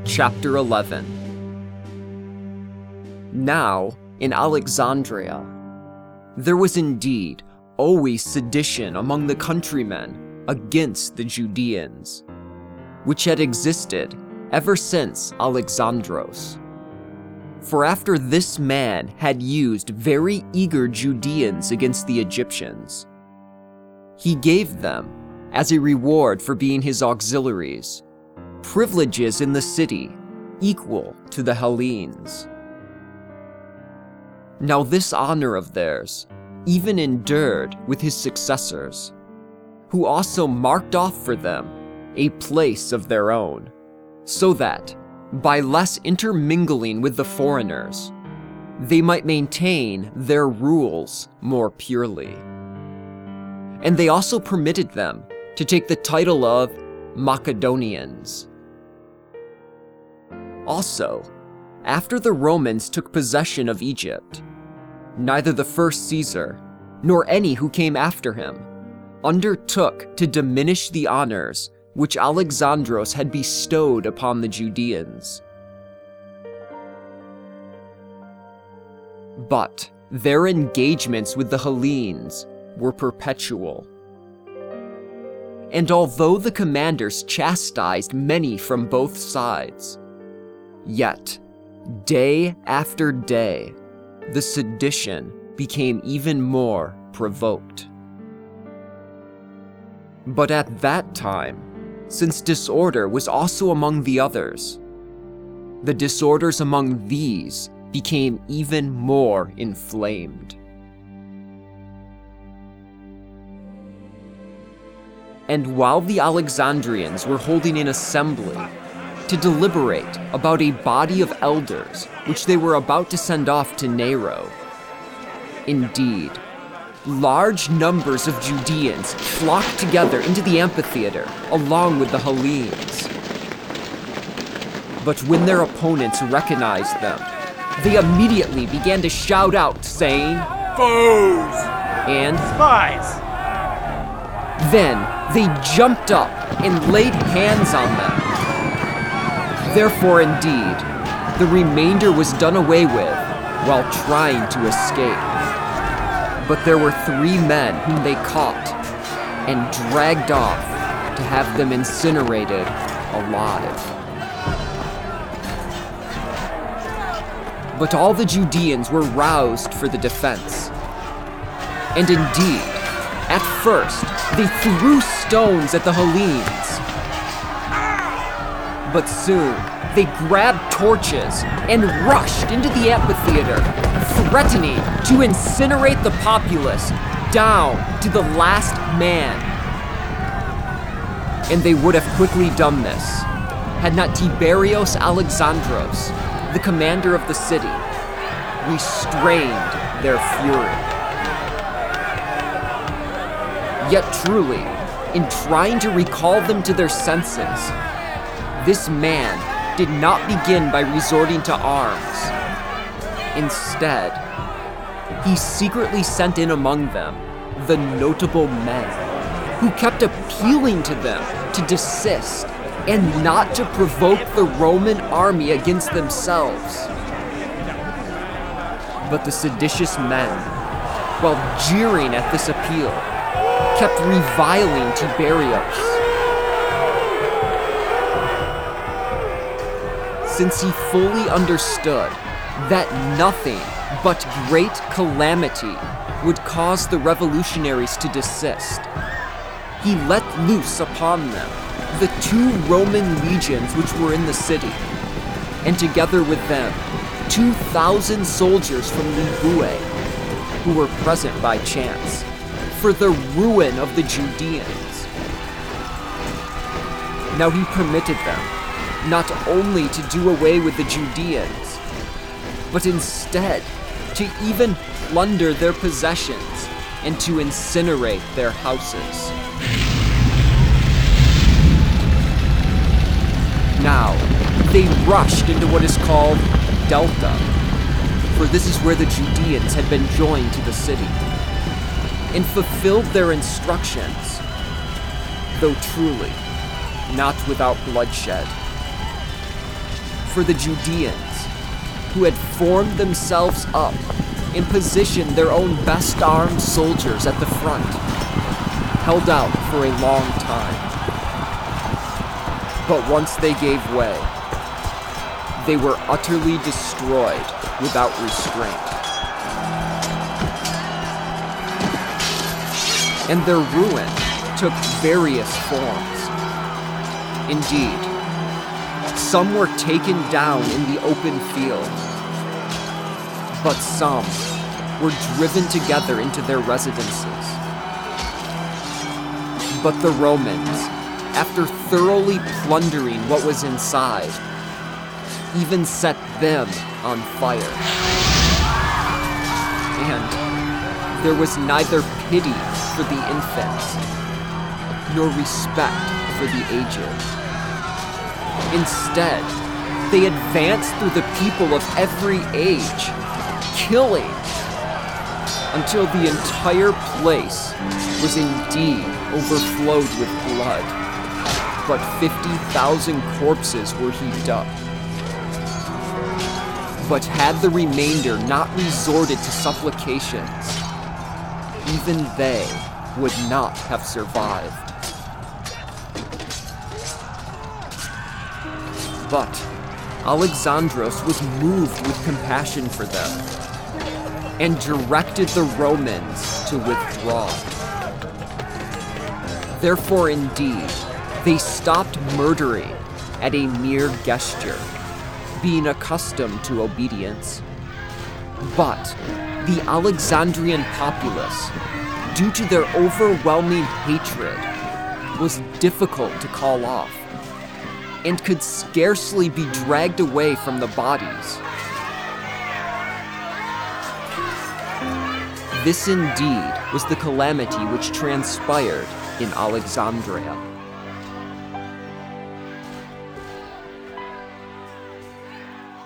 Chapter 11. Now, in Alexandria, there was indeed always sedition among the countrymen against the Judeans, which had existed ever since Alexandros. For after this man had used very eager Judeans against the Egyptians, he gave them, as a reward for being his auxiliaries, privileges in the city equal to the Hellenes. Now this honor of theirs even endured with his successors, who also marked off for them a place of their own, so that, by less intermingling with the foreigners, they might maintain their rules more purely. And they also permitted them to take the title of Macedonians. Also, after the Romans took possession of Egypt, neither the first Caesar, nor any who came after him, undertook to diminish the honors which Alexandros had bestowed upon the Judeans. But their engagements with the Hellenes were perpetual. And although the commanders chastised many from both sides, yet, day after day, the sedition became even more provoked. But at that time, since disorder was also among the others, the disorders among these became even more inflamed. And while the Alexandrians were holding an assembly to deliberate about a body of elders which they were about to send off to Nero, indeed, large numbers of Judeans flocked together into the amphitheater along with the Hellenes. But when their opponents recognized them, they immediately began to shout out, saying, "Foes!" and "Spies!" Then they jumped up and laid hands on them. Therefore, indeed, the remainder was done away with while trying to escape. But there were 3 men whom they caught and dragged off to have them incinerated alive. But all the Judeans were roused for the defense. And indeed, at first, they threw stones at the Hellenes. But soon, they grabbed torches and rushed into the amphitheater, threatening to incinerate the populace down to the last man. And they would have quickly done this, had not Tiberios Alexandros, the commander of the city, restrained their fury. Yet truly, in trying to recall them to their senses, this man did not begin by resorting to arms. Instead, he secretly sent in among them the notable men, who kept appealing to them to desist and not to provoke the Roman army against themselves. But the seditious men, while jeering at this appeal, kept reviling Tiberios. Since he fully understood that nothing but great calamity would cause the revolutionaries to desist, he let loose upon them the 2 Roman legions which were in the city, and together with them 2,000 soldiers from Libue, who were present by chance, for the ruin of the Judeans. Now he permitted them not only to do away with the Judeans, but instead to even plunder their possessions and to incinerate their houses. Now, they rushed into what is called Delta, for this is where the Judeans had been joined to the city, and fulfilled their instructions, though truly not without bloodshed. for the Judeans, who had formed themselves up and positioned their own best-armed soldiers at the front, held out for a long time. But once they gave way, they were utterly destroyed without restraint. And their ruin took various forms. Indeed, some were taken down in the open field, but some were driven together into their residences. But the Romans, after thoroughly plundering what was inside, even set them on fire. And there was neither pity for the infants, nor respect for the aged. Instead, they advanced through the people of every age, killing, until the entire place was indeed overflowed with blood, but 50,000 corpses were heaped up. But had the remainder not resorted to supplications, even they would not have survived. But Alexandros was moved with compassion for them and directed the Romans to withdraw. Therefore, indeed, they stopped murdering at a mere gesture, being accustomed to obedience. But the Alexandrian populace, due to their overwhelming hatred, was difficult to call off, and could scarcely be dragged away from the bodies. This indeed was the calamity which transpired in Alexandria.